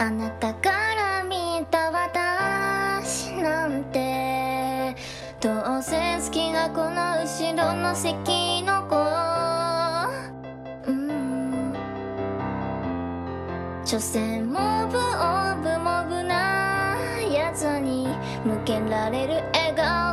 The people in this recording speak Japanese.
あなたから見た私なんてどうせ好きなこの後ろの席の子、所詮モブオブモブなやつに向けられる笑顔